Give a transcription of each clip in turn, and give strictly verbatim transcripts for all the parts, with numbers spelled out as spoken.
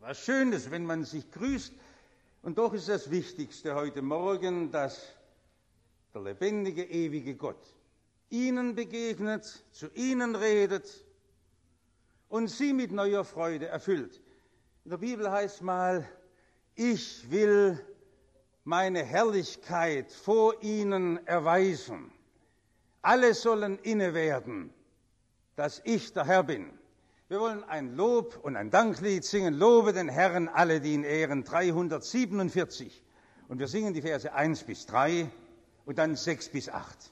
Was Schönes, wenn man sich grüßt. Und doch ist das Wichtigste heute Morgen, dass der lebendige, ewige Gott Ihnen begegnet, zu Ihnen redet und Sie mit neuer Freude erfüllt. In der Bibel heißt mal, ich will meine Herrlichkeit vor Ihnen erweisen. Alle sollen inne werden, dass ich der Herr bin. Wir wollen ein Lob und ein Danklied singen. Lobe den Herrn, alle, die ihn ehren. dreihundertsiebenundvierzig. Und wir singen die Verse eins bis drei und dann sechs bis acht.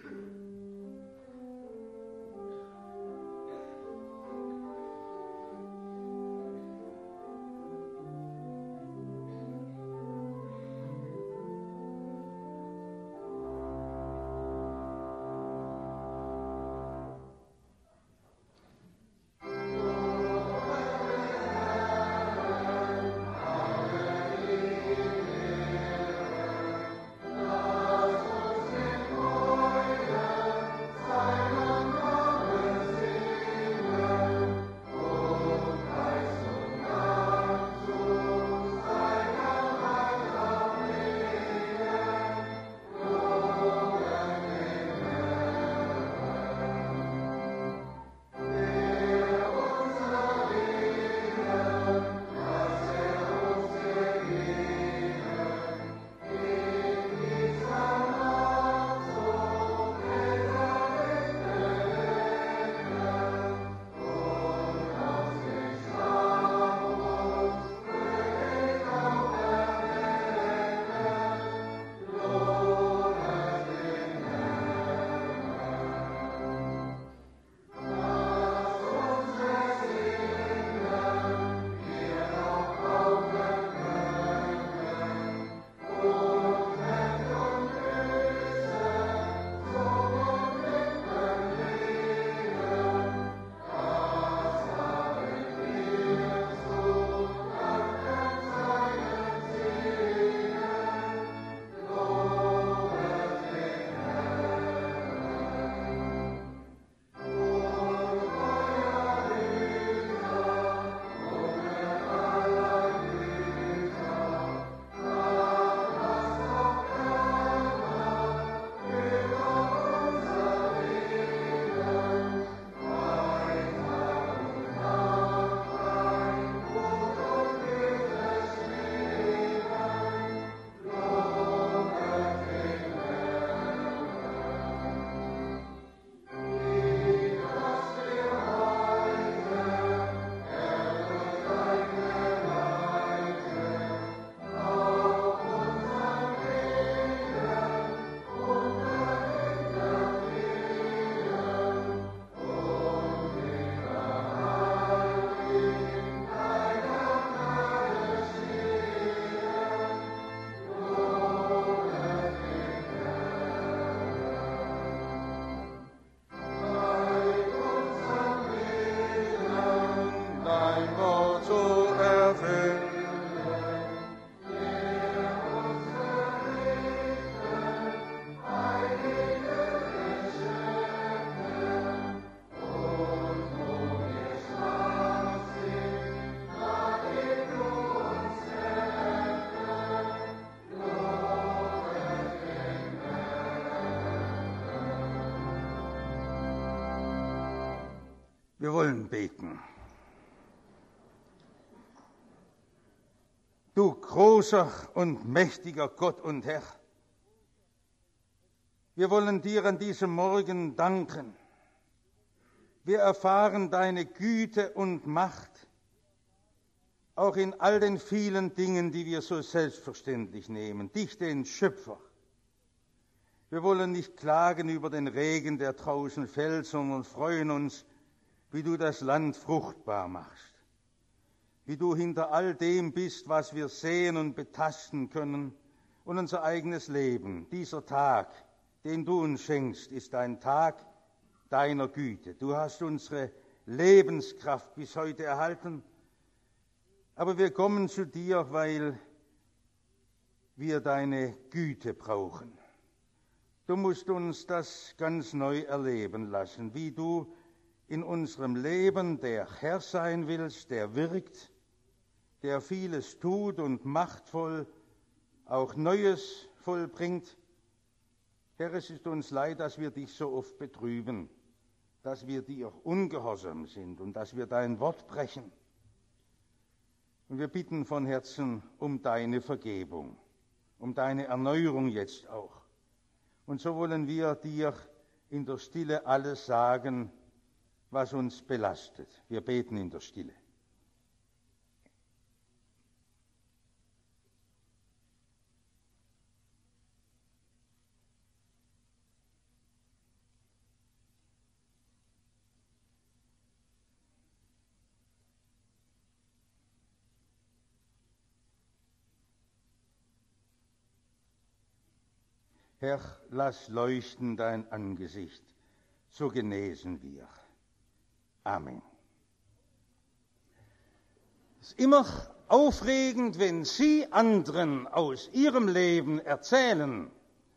Wir wollen beten. Du großer und mächtiger Gott und Herr, wir wollen dir an diesem Morgen danken. Wir erfahren deine Güte und Macht, auch in all den vielen Dingen, die wir so selbstverständlich nehmen. Dich, den Schöpfer. Wir wollen nicht klagen über den Regen, der draußen fällt, sondern freuen uns, wie du das Land fruchtbar machst, wie du hinter all dem bist, was wir sehen und betasten können, und unser eigenes Leben. Dieser Tag, den du uns schenkst, ist ein Tag deiner Güte. Du hast unsere Lebenskraft bis heute erhalten, aber wir kommen zu dir, weil wir deine Güte brauchen. Du musst uns das ganz neu erleben lassen, wie du in unserem Leben der Herr sein willst, der wirkt, der vieles tut und machtvoll auch Neues vollbringt. Herr, es ist uns leid, dass wir dich so oft betrüben, dass wir dir ungehorsam sind und dass wir dein Wort brechen. Und wir bitten von Herzen um deine Vergebung, um deine Erneuerung jetzt auch. Und so wollen wir dir in der Stille alles sagen, was uns belastet. Wir beten in der Stille. Herr, lass leuchten dein Angesicht, so genesen wir. Amen. Es ist immer aufregend, wenn Sie anderen aus Ihrem Leben erzählen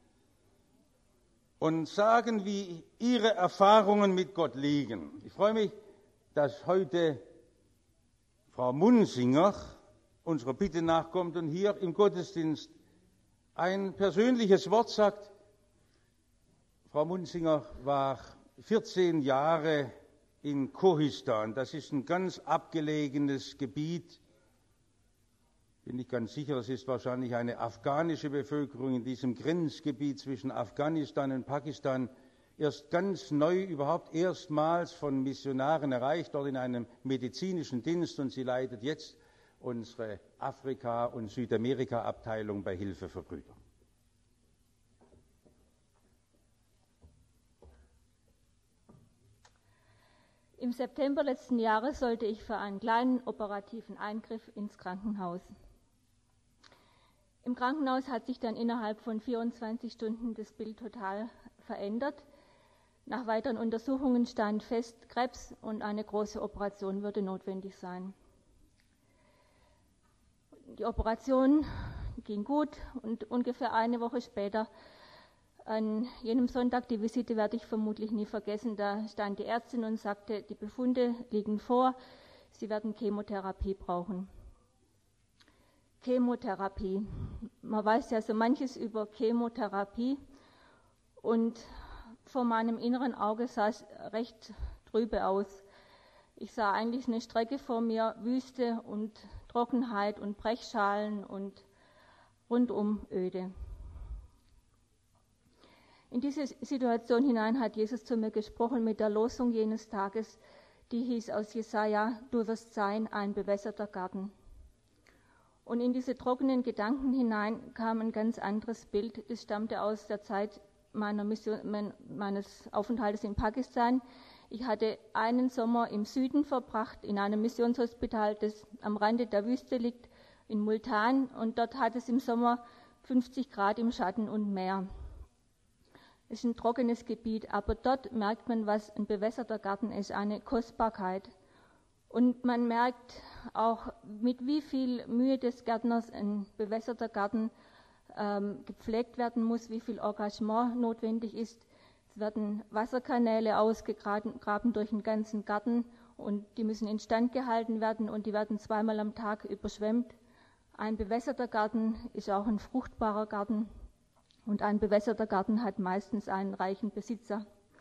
und sagen, wie Ihre Erfahrungen mit Gott liegen. Ich freue mich, dass heute Frau Munsinger unserer Bitte nachkommt und hier im Gottesdienst ein persönliches Wort sagt. Frau Munsinger war vierzehn Jahre in Kohistan. Das ist ein ganz abgelegenes Gebiet. Bin nicht ganz sicher, das ist wahrscheinlich eine afghanische Bevölkerung in diesem Grenzgebiet zwischen Afghanistan und Pakistan. Erst ganz neu, überhaupt erstmals von Missionaren erreicht, dort in einem medizinischen Dienst. Und sie leitet jetzt unsere Afrika- und Südamerika-Abteilung bei Hilfe für Brüder. Im September letzten Jahres sollte ich für einen kleinen operativen Eingriff ins Krankenhaus. Im Krankenhaus hat sich dann innerhalb von vierundzwanzig Stunden das Bild total verändert. Nach weiteren Untersuchungen stand fest, Krebs und eine große Operation würde notwendig sein. Die Operation ging gut und ungefähr eine Woche später, an jenem Sonntag, die Visite werde ich vermutlich nie vergessen, da stand die Ärztin und sagte, die Befunde liegen vor, Sie werden Chemotherapie brauchen. Chemotherapie. Man weiß ja so manches über Chemotherapie und vor meinem inneren Auge sah es recht trübe aus. Ich sah eigentlich eine Strecke vor mir, Wüste und Trockenheit und Brechschalen und rundum Öde. In diese Situation hinein hat Jesus zu mir gesprochen mit der Losung jenes Tages, die hieß aus Jesaja, du wirst sein ein bewässerter Garten. Und in diese trockenen Gedanken hinein kam ein ganz anderes Bild. Das stammte aus der Zeit meiner Mission, mein, meines Aufenthaltes in Pakistan. Ich hatte einen Sommer im Süden verbracht, in einem Missionshospital, das am Rande der Wüste liegt, in Multan. Und dort hat es im Sommer fünfzig Grad im Schatten und mehr. Es ist ein trockenes Gebiet, aber dort merkt man, was ein bewässerter Garten ist, eine Kostbarkeit. Und man merkt auch, mit wie viel Mühe des Gärtners ein bewässerter Garten ähm, gepflegt werden muss, wie viel Engagement notwendig ist. Es werden Wasserkanäle ausgegraben durch den ganzen Garten und die müssen instand gehalten werden und die werden zweimal am Tag überschwemmt. Ein bewässerter Garten ist auch ein fruchtbarer Garten und ein bewässerter Garten hat meistens einen reichen Besitzer.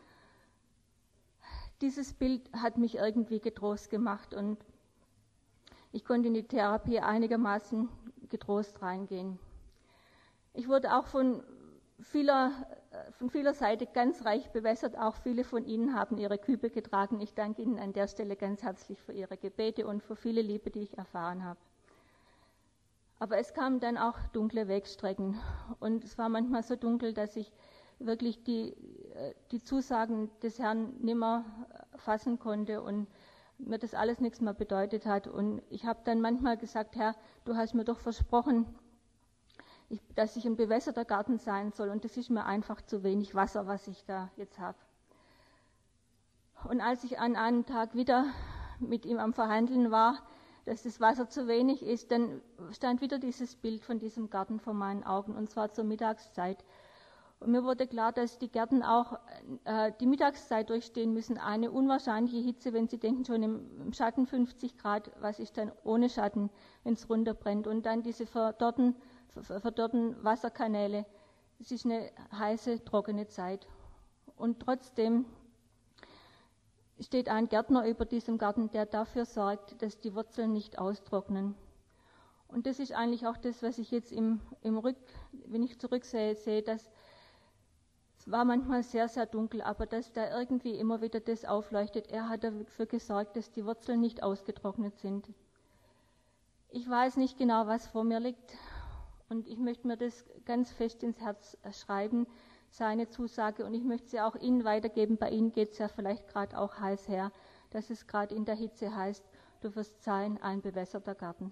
Dieses Bild hat mich irgendwie getrost gemacht und ich konnte in die Therapie einigermaßen getrost reingehen. Ich wurde auch von vieler, von vieler Seite ganz reich bewässert. Auch viele von Ihnen haben Ihre Kübe getragen. Ich danke Ihnen an der Stelle ganz herzlich für Ihre Gebete und für viele Liebe, die ich erfahren habe. Aber es kamen dann auch dunkle Wegstrecken und es war manchmal so dunkel, dass ich wirklich die, die Zusagen des Herrn nimmer fassen konnte und mir das alles nichts mehr bedeutet hat. Und ich habe dann manchmal gesagt, Herr, du hast mir doch versprochen, ich, dass ich ein bewässerter Garten sein soll und das ist mir einfach zu wenig Wasser, was ich da jetzt habe. Und als ich an einem Tag wieder mit ihm am Verhandeln war, dass das Wasser zu wenig ist, dann stand wieder dieses Bild von diesem Garten vor meinen Augen und zwar zur Mittagszeit. Und mir wurde klar, dass die Gärten auch äh, die Mittagszeit durchstehen müssen. Eine unwahrscheinliche Hitze, wenn Sie denken, schon im, im Schatten fünfzig Grad, was ist dann ohne Schatten, wenn es runterbrennt? Und dann diese verdorrten, verdorrten Wasserkanäle. Es ist eine heiße, trockene Zeit. Und trotzdem steht ein Gärtner über diesem Garten, der dafür sorgt, dass die Wurzeln nicht austrocknen. Und das ist eigentlich auch das, was ich jetzt im, im Rück, wenn ich zurücksehe, sehe, dass es war manchmal sehr, sehr dunkel, aber dass da irgendwie immer wieder das aufleuchtet. Er hat dafür gesorgt, dass die Wurzeln nicht ausgetrocknet sind. Ich weiß nicht genau, was vor mir liegt, und ich möchte mir das ganz fest ins Herz schreiben, seine Zusage, und ich möchte sie auch Ihnen weitergeben. Bei Ihnen geht es ja vielleicht gerade auch heiß her, dass es gerade in der Hitze heißt, du wirst sein ein bewässerter Garten.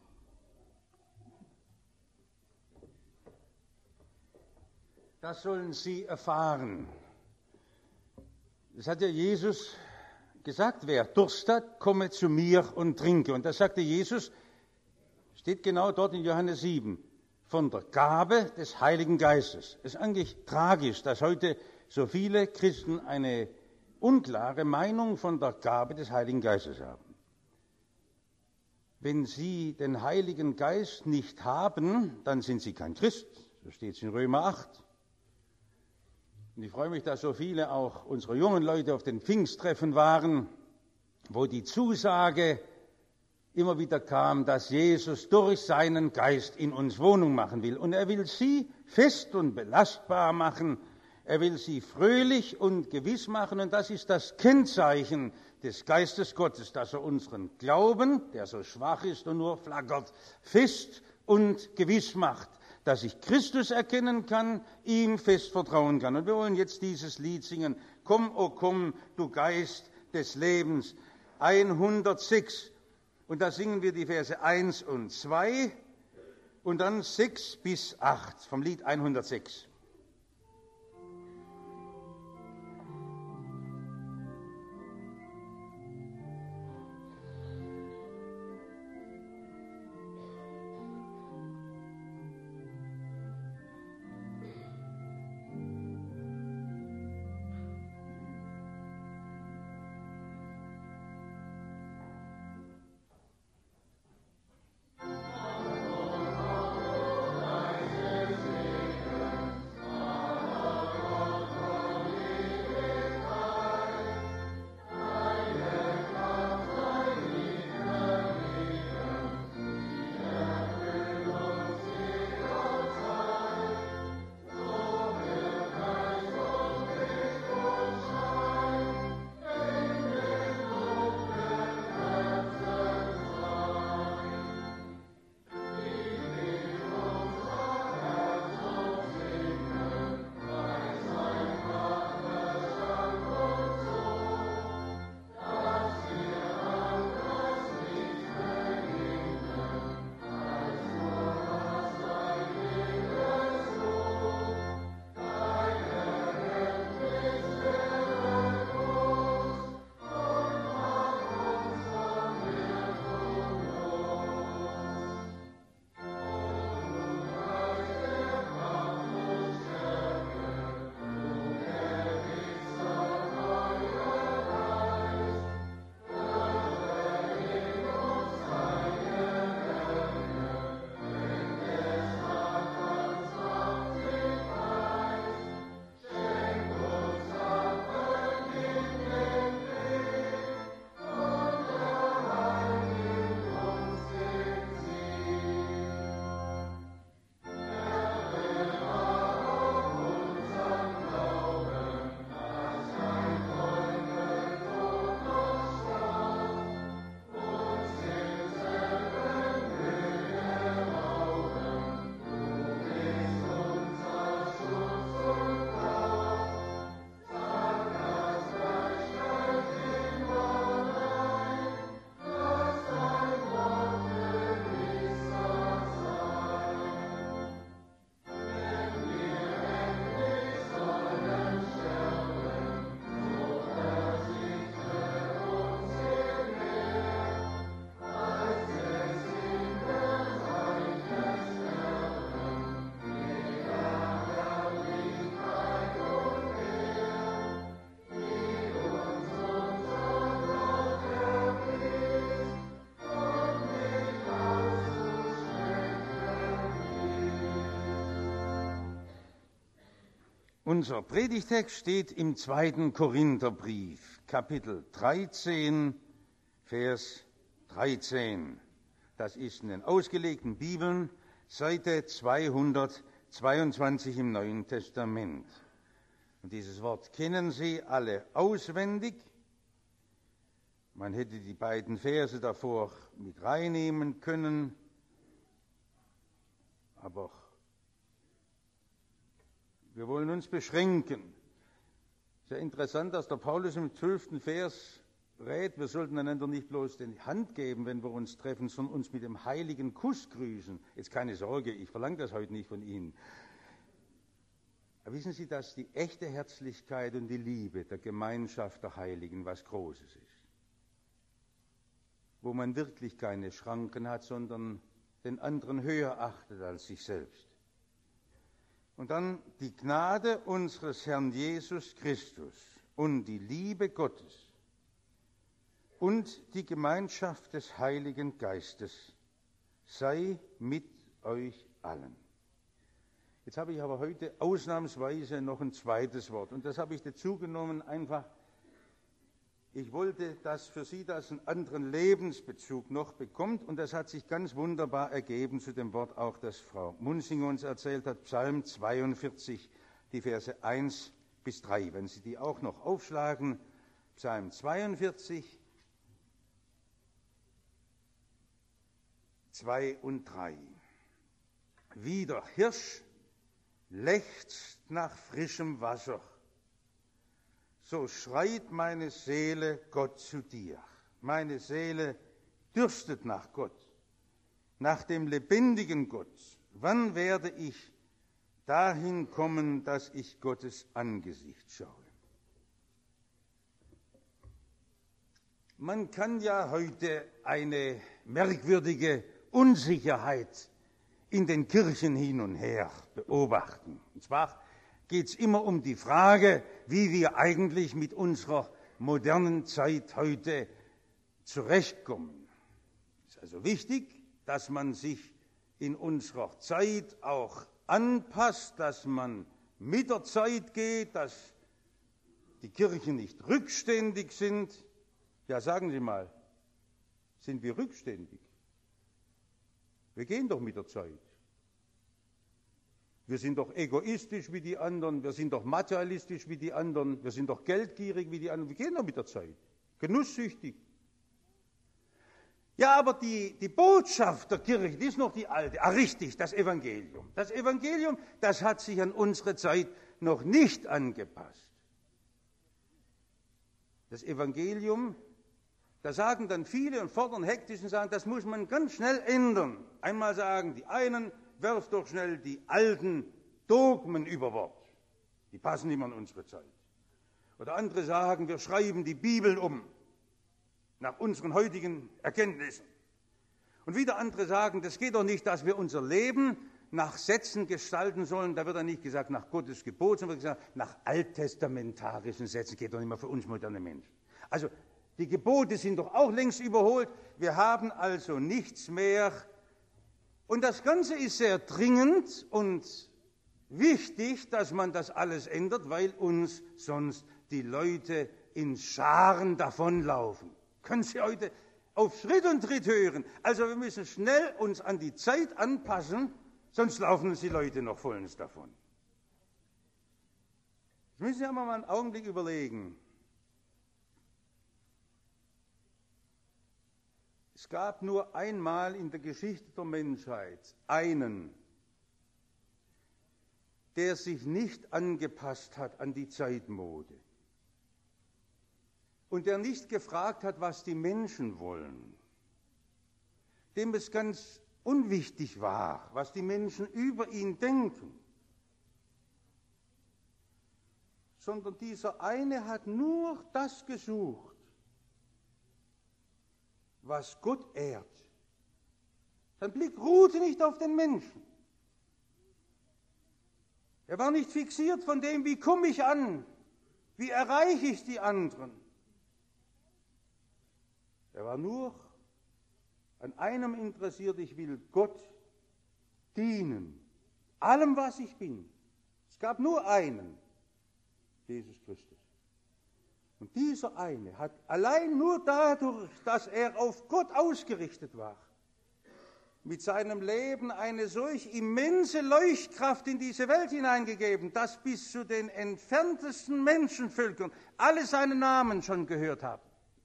Das sollen sie erfahren. Das hat ja Jesus gesagt, wer Durst hat, komme zu mir und trinke. Und das sagte Jesus, steht genau dort in Johannes sieben, von der Gabe des Heiligen Geistes. Es ist eigentlich tragisch, dass heute so viele Christen eine unklare Meinung von der Gabe des Heiligen Geistes haben. Wenn sie den Heiligen Geist nicht haben, dann sind sie kein Christ. So steht es in Römer acht. Und ich freue mich, dass so viele auch unserer jungen Leute auf den Pfingsttreffen waren, wo die Zusage immer wieder kam, dass Jesus durch seinen Geist in uns Wohnung machen will. Und er will sie fest und belastbar machen. Er will sie fröhlich und gewiss machen. Und das ist das Kennzeichen des Geistes Gottes, dass er unseren Glauben, der so schwach ist und nur flackert, fest und gewiss macht. Dass ich Christus erkennen kann, ihm fest vertrauen kann. Und wir wollen jetzt dieses Lied singen. Komm, o komm, du Geist des Lebens. hundertsechs. Und da singen wir die Verse eins und zwei und dann sechs bis acht vom Lied hundertsechs. Unser Predigtext steht im zweiten Korintherbrief, Kapitel dreizehn, Vers dreizehn. Das ist in den ausgelegten Bibeln, Seite zweihundertzweiundzwanzig im Neuen Testament. Und dieses Wort kennen Sie alle auswendig. Man hätte die beiden Verse davor mit reinnehmen können, aber wir wollen uns beschränken. Sehr interessant, dass der Paulus im zwölften Vers rät, wir sollten einander nicht bloß die Hand geben, wenn wir uns treffen, sondern uns mit dem heiligen Kuss grüßen. Jetzt keine Sorge, ich verlange das heute nicht von Ihnen. Aber wissen Sie, dass die echte Herzlichkeit und die Liebe der Gemeinschaft der Heiligen was Großes ist? Wo man wirklich keine Schranken hat, sondern den anderen höher achtet als sich selbst. Und dann die Gnade unseres Herrn Jesus Christus und die Liebe Gottes und die Gemeinschaft des Heiligen Geistes sei mit euch allen. Jetzt habe ich aber heute ausnahmsweise noch ein zweites Wort. Und das habe ich dazu genommen, einfach, ich wollte, dass für Sie das einen anderen Lebensbezug noch bekommt. Und das hat sich ganz wunderbar ergeben zu dem Wort auch, das Frau Munzinger uns erzählt hat, Psalm zweiundvierzig, die Verse eins bis drei. Wenn Sie die auch noch aufschlagen, Psalm zweiundvierzig, zwei und drei. Wie der Hirsch lechzt nach frischem Wasser, so schreit meine Seele Gott zu dir. Meine Seele dürstet nach Gott, nach dem lebendigen Gott. Wann werde ich dahin kommen, dass ich Gottes Angesicht schaue? Man kann ja heute eine merkwürdige Unsicherheit in den Kirchen hin und her beobachten. Und zwar geht es immer um die Frage, wie wir eigentlich mit unserer modernen Zeit heute zurechtkommen. Es ist also wichtig, dass man sich in unserer Zeit auch anpasst, dass man mit der Zeit geht, dass die Kirchen nicht rückständig sind. Ja, sagen Sie mal, sind wir rückständig? Wir gehen doch mit der Zeit. Wir sind doch egoistisch wie die anderen, wir sind doch materialistisch wie die anderen, wir sind doch geldgierig wie die anderen, wir gehen doch mit der Zeit, genusssüchtig. Ja, aber die, die Botschaft der Kirche, die ist noch die alte. Ah, richtig, das Evangelium. Das Evangelium, das hat sich an unsere Zeit noch nicht angepasst. Das Evangelium, da sagen dann viele und fordern hektisch und sagen, das muss man ganz schnell ändern. Einmal sagen die einen, werft doch schnell die alten Dogmen über Bord. Die passen nicht mehr an unsere Zeit. Oder andere sagen, wir schreiben die Bibel um, nach unseren heutigen Erkenntnissen. Und wieder andere sagen, das geht doch nicht, dass wir unser Leben nach Sätzen gestalten sollen. Da wird dann nicht gesagt, nach Gottes Gebot, sondern wird gesagt, nach alttestamentarischen Sätzen. Geht doch nicht mehr für uns moderne Menschen. Also, die Gebote sind doch auch längst überholt. Wir haben also nichts mehr. Und das Ganze ist sehr dringend und wichtig, dass man das alles ändert, weil uns sonst die Leute in Scharen davonlaufen. Können Sie heute auf Schritt und Tritt hören. Also wir müssen schnell uns an die Zeit anpassen, sonst laufen uns die Leute noch vollends davon. Das müssen Sie aber mal einen Augenblick überlegen. Es gab nur einmal in der Geschichte der Menschheit einen, der sich nicht angepasst hat an die Zeitmode und der nicht gefragt hat, was die Menschen wollen, dem es ganz unwichtig war, was die Menschen über ihn denken, sondern dieser eine hat nur das gesucht, was Gott ehrt. Sein Blick ruhte nicht auf den Menschen. Er war nicht fixiert von dem, wie komme ich an, wie erreiche ich die anderen. Er war nur an einem interessiert, ich will Gott dienen, allem, was ich bin. Es gab nur einen, Jesus Christus. Und dieser eine hat allein nur dadurch, dass er auf Gott ausgerichtet war, mit seinem Leben eine solch immense Leuchtkraft in diese Welt hineingegeben, dass bis zu den entferntesten Menschenvölkern alle seinen Namen schon gehört haben.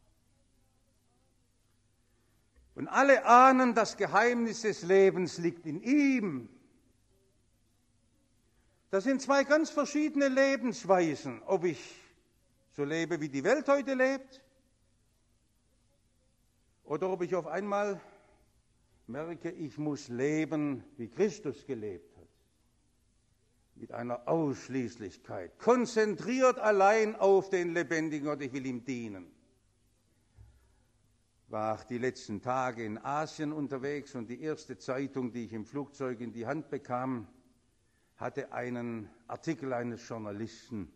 Und alle ahnen, das Geheimnis des Lebens liegt in ihm. Das sind zwei ganz verschiedene Lebensweisen, ob ich so lebe, wie die Welt heute lebt, oder ob ich auf einmal merke, ich muss leben, wie Christus gelebt hat, mit einer Ausschließlichkeit, konzentriert allein auf den Lebendigen Gott, ich will ihm dienen. War die letzten Tage in Asien unterwegs und die erste Zeitung, die ich im Flugzeug in die Hand bekam, hatte einen Artikel eines Journalisten.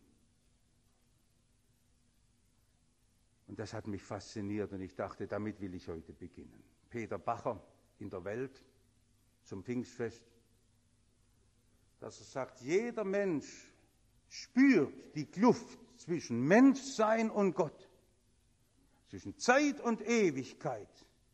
Und das hat mich fasziniert und ich dachte, damit will ich heute beginnen. Peter Bacher in der Welt zum Pfingstfest, dass er sagt, jeder Mensch spürt die Kluft zwischen Menschsein und Gott, zwischen Zeit und Ewigkeit.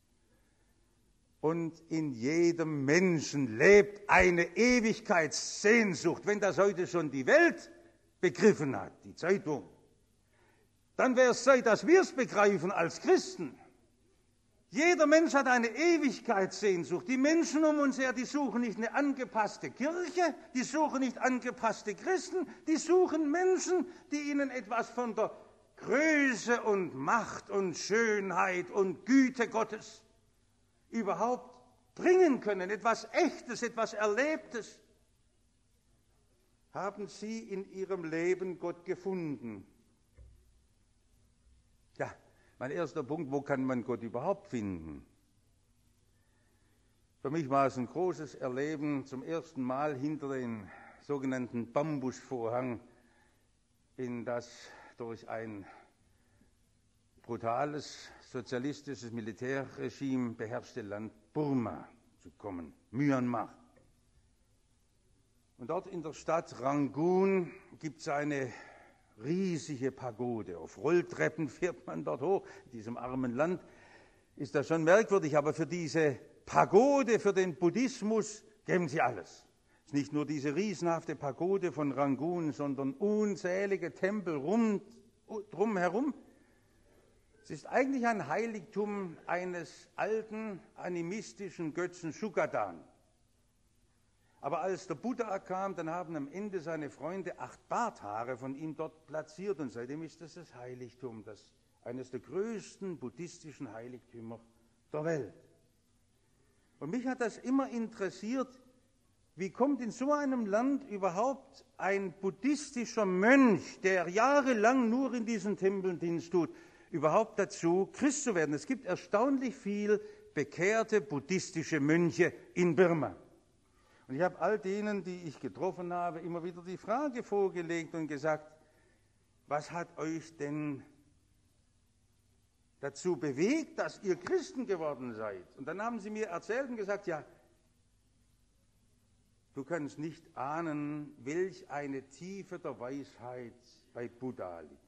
Und in jedem Menschen lebt eine Ewigkeitssehnsucht. Wenn das heute schon die Welt begriffen hat, die Zeitung, dann wäre es Zeit, dass wir es begreifen als Christen. Jeder Mensch hat eine Ewigkeitssehnsucht. Die Menschen um uns her, die suchen nicht eine angepasste Kirche, die suchen nicht angepasste Christen, die suchen Menschen, die ihnen etwas von der Größe und Macht und Schönheit und Güte Gottes überhaupt bringen können, etwas Echtes, etwas Erlebtes. Haben Sie in Ihrem Leben Gott gefunden? Ja, mein erster Punkt, wo kann man Gott überhaupt finden? Für mich war es ein großes Erleben, zum ersten Mal hinter den sogenannten Bambusvorhang in das durch ein brutales sozialistisches Militärregime beherrschte Land Burma zu kommen, Myanmar. Und dort in der Stadt Rangoon gibt es eine riesige Pagode. Auf Rolltreppen fährt man dort hoch. In diesem armen Land ist das schon merkwürdig, aber für diese Pagode, für den Buddhismus geben sie alles. Es ist nicht nur diese riesenhafte Pagode von Rangoon, sondern unzählige Tempel rum, drumherum. Es ist eigentlich ein Heiligtum eines alten animistischen Götzen Shukadan. Aber als der Buddha kam, dann haben am Ende seine Freunde acht Barthaare von ihm dort platziert und seitdem ist das das Heiligtum, das eines der größten buddhistischen Heiligtümer der Welt. Und mich hat das immer interessiert, wie kommt in so einem Land überhaupt ein buddhistischer Mönch, der jahrelang nur in diesen Tempeln Dienst tut, überhaupt dazu, Christ zu werden? Es gibt erstaunlich viel bekehrte buddhistische Mönche in Burma. Und ich habe all denen, die ich getroffen habe, immer wieder die Frage vorgelegt und gesagt, was hat euch denn dazu bewegt, dass ihr Christen geworden seid? Und dann haben sie mir erzählt und gesagt, ja, du kannst nicht ahnen, welch eine Tiefe der Weisheit bei Buddha liegt.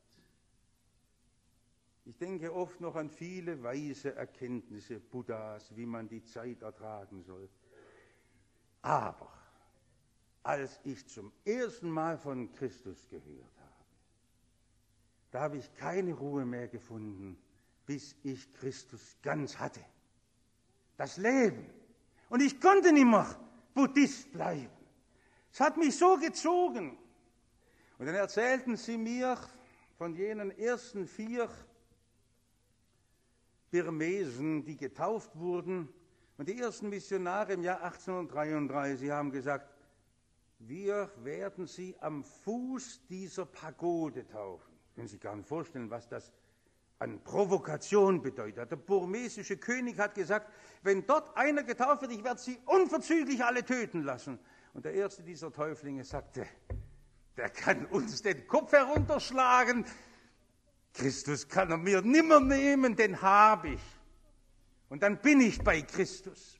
Ich denke oft noch an viele weise Erkenntnisse Buddhas, wie man die Zeit ertragen soll. Aber als ich zum ersten Mal von Christus gehört habe, da habe ich keine Ruhe mehr gefunden, bis ich Christus ganz hatte. Das Leben. Und ich konnte nicht mehr Buddhist bleiben. Es hat mich so gezogen. Und dann erzählten sie mir von jenen ersten vier Burmesen, die getauft wurden. Und die ersten Missionare im Jahr achtzehnhundertdreiunddreißig haben gesagt, wir werden sie am Fuß dieser Pagode taufen. Können Sie sich gar nicht vorstellen, was das an Provokation bedeutet. Der burmesische König hat gesagt, wenn dort einer getauft wird, ich werde sie unverzüglich alle töten lassen. Und der erste dieser Täuflinge sagte, der kann uns den Kopf herunterschlagen. Christus kann er mir nimmer nehmen, den habe ich. Und dann bin ich bei Christus.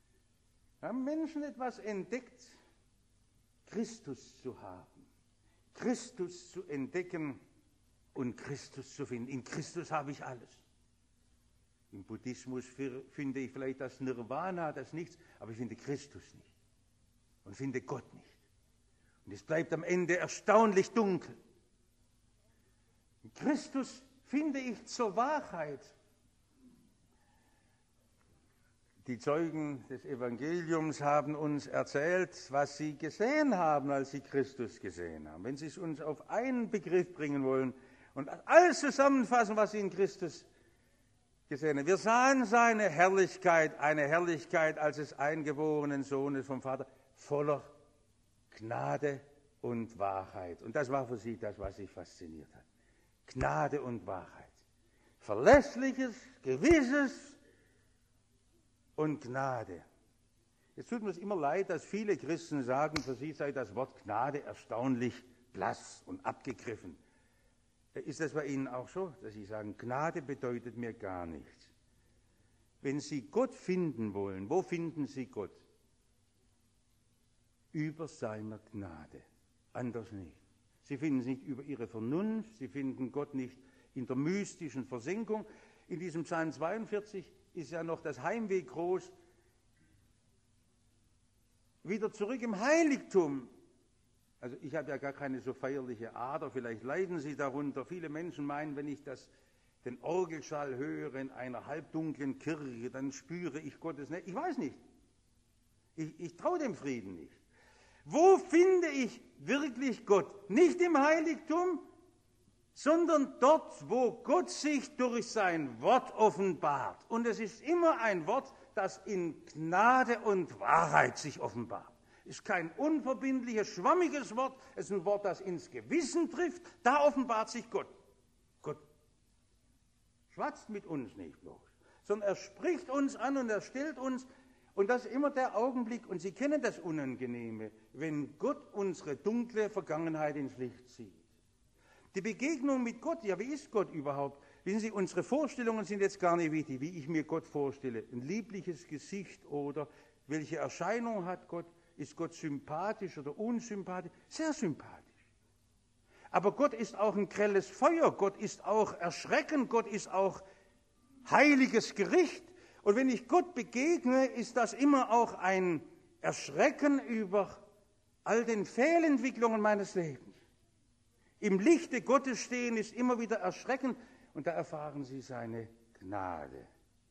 Haben Menschen etwas entdeckt, Christus zu haben, Christus zu entdecken und Christus zu finden. In Christus habe ich alles. Im Buddhismus finde ich vielleicht das Nirvana, das Nichts, aber ich finde Christus nicht und finde Gott nicht. Und es bleibt am Ende erstaunlich dunkel. In Christus finde ich zur Wahrheit. Die Zeugen des Evangeliums haben uns erzählt, was sie gesehen haben, als sie Christus gesehen haben. Wenn sie es uns auf einen Begriff bringen wollen und alles zusammenfassen, was sie in Christus gesehen haben. Wir sahen seine Herrlichkeit, eine Herrlichkeit als des eingeborenen Sohnes vom Vater, voller Gnade und Wahrheit. Und das war für sie das, was sie fasziniert hat. Gnade und Wahrheit. Verlässliches, Gewisses und Gnade. Jetzt tut mir es immer leid, dass viele Christen sagen, für sie sei das Wort Gnade erstaunlich blass und abgegriffen. Ist das bei Ihnen auch so, dass Sie sagen, Gnade bedeutet mir gar nichts? Wenn Sie Gott finden wollen, wo finden Sie Gott? Über seiner Gnade, anders nicht. Sie finden es nicht über Ihre Vernunft, Sie finden Gott nicht in der mystischen Versenkung. In diesem Psalm zweiundvierzig ist ja noch das Heimweh groß. Wieder zurück im Heiligtum. Also ich habe ja gar keine so feierliche Ader, vielleicht leiden Sie darunter. Viele Menschen meinen, wenn ich das, den Orgelschall höre in einer halbdunklen Kirche, dann spüre ich Gottes Nähe. Ich weiß nicht. Ich, ich traue dem Frieden nicht. Wo finde ich wirklich Gott? Nicht im Heiligtum, sondern dort, wo Gott sich durch sein Wort offenbart. Und es ist immer ein Wort, das in Gnade und Wahrheit sich offenbart. Es ist kein unverbindliches, schwammiges Wort, es ist ein Wort, das ins Gewissen trifft. Da offenbart sich Gott. Gott schwatzt mit uns nicht bloß, sondern er spricht uns an und er stellt uns, und das ist immer der Augenblick, und Sie kennen das Unangenehme, wenn Gott unsere dunkle Vergangenheit ins Licht zieht. Die Begegnung mit Gott, ja, wie ist Gott überhaupt? Wissen Sie, unsere Vorstellungen sind jetzt gar nicht wichtig, wie ich mir Gott vorstelle. Ein liebliches Gesicht oder welche Erscheinung hat Gott? Ist Gott sympathisch oder unsympathisch? Sehr sympathisch. Aber Gott ist auch ein grelles Feuer, Gott ist auch Erschrecken, Gott ist auch heiliges Gericht. Und wenn ich Gott begegne, ist das immer auch ein Erschrecken über all den Fehlentwicklungen meines Lebens. Im Lichte Gottes stehen ist immer wieder erschreckend und da erfahren Sie seine Gnade.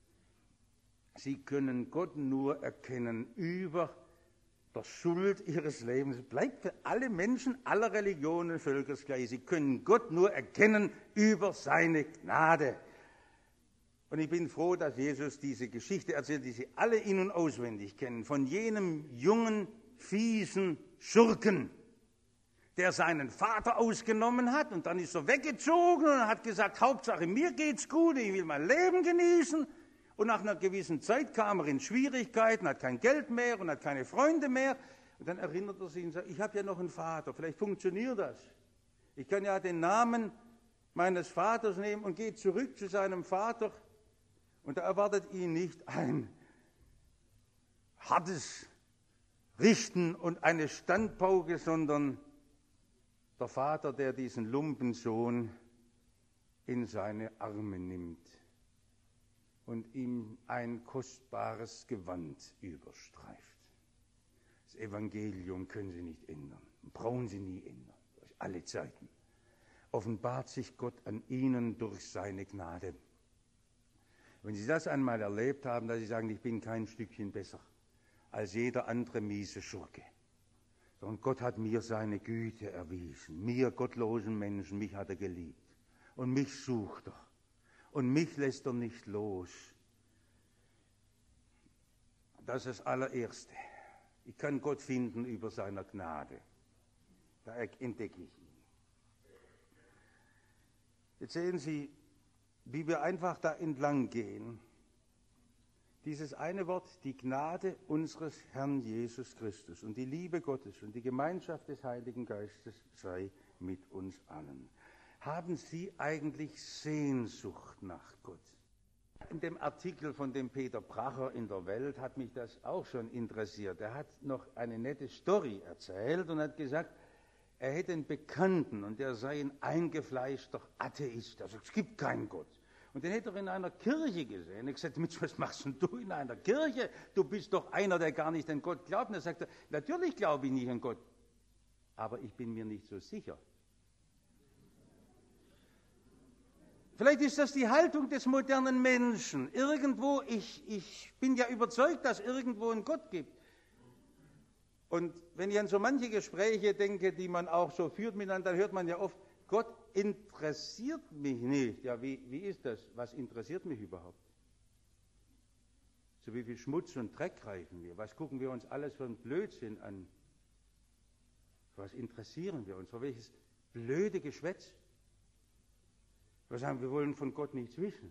Sie können Gott nur erkennen über der Schuld ihres Lebens. Es bleibt für alle Menschen aller Religionen Völkers gleich. Sie können Gott nur erkennen über seine Gnade. Und ich bin froh, dass Jesus diese Geschichte erzählt, die Sie alle in- und auswendig kennen, von jenem jungen, fiesen Schurken, der seinen Vater ausgenommen hat und dann ist er weggezogen und hat gesagt, Hauptsache mir geht's gut, ich will mein Leben genießen. Und nach einer gewissen Zeit kam er in Schwierigkeiten, hat kein Geld mehr und hat keine Freunde mehr. Und dann erinnert er sich und sagt, ich habe ja noch einen Vater, vielleicht funktioniert das. Ich kann ja den Namen meines Vaters nehmen und gehe zurück zu seinem Vater. Und da erwartet ihn nicht ein hartes Richten und eine Standpauke, sondern der Vater, der diesen Lumpensohn in seine Arme nimmt und ihm ein kostbares Gewand überstreift. Das Evangelium können Sie nicht ändern, brauchen Sie nie ändern, durch alle Zeiten. Offenbart sich Gott an Ihnen durch seine Gnade. Wenn Sie das einmal erlebt haben, dass Sie sagen, ich bin kein Stückchen besser als jeder andere miese Schurke, sondern Gott hat mir seine Güte erwiesen, mir gottlosen Menschen, mich hat er geliebt und mich sucht er. Und mich lässt er nicht los. Das ist das Allererste. Ich kann Gott finden über seiner Gnade. Da entdecke ich ihn. Jetzt sehen Sie, wie wir einfach da entlang gehen. Dieses eine Wort, die Gnade unseres Herrn Jesus Christus und die Liebe Gottes und die Gemeinschaft des Heiligen Geistes sei mit uns allen. Haben Sie eigentlich Sehnsucht nach Gott? In dem Artikel von dem Peter Bracher in der Welt hat mich das auch schon interessiert. Er hat noch eine nette Story erzählt und hat gesagt, er hätte einen Bekannten und der sei ein eingefleischter Atheist, also es gibt keinen Gott. Und den hätte er in einer Kirche gesehen. Ich sagte, Mensch, was machst denn du in einer Kirche? Du bist doch einer, der gar nicht an Gott glaubt. Und er sagte, natürlich glaube ich nicht an Gott, aber ich bin mir nicht so sicher. Vielleicht ist das die Haltung des modernen Menschen. Irgendwo, ich, ich bin ja überzeugt, dass irgendwo einen Gott gibt. Und wenn ich an so manche Gespräche denke, die man auch so führt miteinander, dann hört man ja oft, Gott interessiert mich nicht. Ja, wie, wie ist das? Was interessiert mich überhaupt? Zu wie viel Schmutz und Dreck greifen wir? Was gucken wir uns alles für einen Blödsinn an? Was interessieren wir uns? Für welches blöde Geschwätz? Wir sagen, wir wollen von Gott nichts wissen.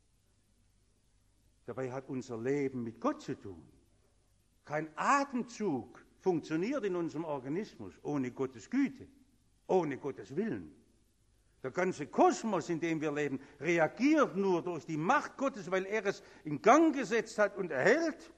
Dabei hat unser Leben mit Gott zu tun. Kein Atemzug funktioniert in unserem Organismus ohne Gottes Güte, ohne Gottes Willen. Der ganze Kosmos, in dem wir leben, reagiert nur durch die Macht Gottes, weil er es in Gang gesetzt hat und erhält.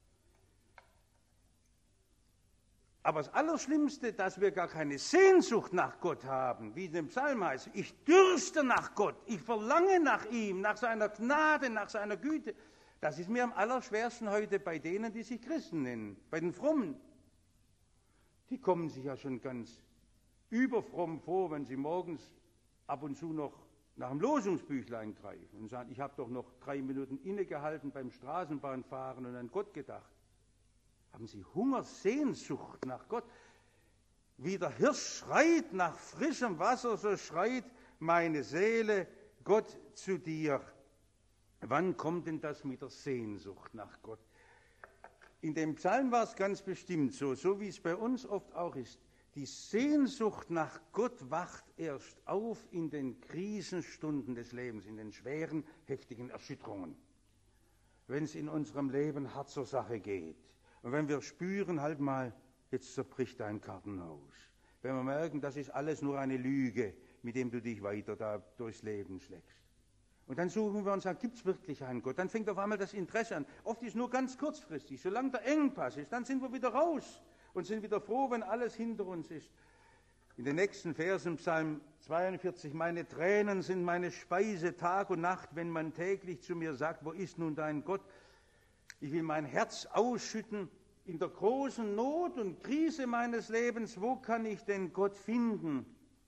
Aber das Allerschlimmste, dass wir gar keine Sehnsucht nach Gott haben, wie in dem Psalm heißt, ich dürste nach Gott, ich verlange nach ihm, nach seiner Gnade, nach seiner Güte. Das ist mir am allerschwersten heute bei denen, die sich Christen nennen, bei den Frommen. Die kommen sich ja schon ganz überfromm vor, wenn sie morgens ab und zu noch nach dem Losungsbüchlein greifen und sagen, ich habe doch noch drei Minuten innegehalten beim Straßenbahnfahren und an Gott gedacht. Haben Sie Hunger, Sehnsucht nach Gott? Wie der Hirsch schreit nach frischem Wasser, so schreit meine Seele Gott zu dir. Wann kommt denn das mit der Sehnsucht nach Gott? In dem Psalm war es ganz bestimmt so, so wie es bei uns oft auch ist. Die Sehnsucht nach Gott wacht erst auf in den Krisenstunden des Lebens, in den schweren, heftigen Erschütterungen. Wenn es in unserem Leben hart zur Sache geht und wenn wir spüren, halt mal, jetzt zerbricht dein Kartenhaus. Wenn wir merken, das ist alles nur eine Lüge, mit dem du dich weiter da durchs Leben schlägst. Und dann suchen wir und sagen, gibt es wirklich einen Gott? Dann fängt auf einmal das Interesse an. Oft ist nur ganz kurzfristig, solange der Engpass ist, dann sind wir wieder raus. Und sind wieder froh, wenn alles hinter uns ist. In den nächsten Versen, Psalm zweiundvierzig, meine Tränen sind meine Speise Tag und Nacht, wenn man täglich zu mir sagt, wo ist nun dein Gott? Ich will mein Herz ausschütten in der großen Not und Krise meines Lebens. Wo kann ich denn Gott finden?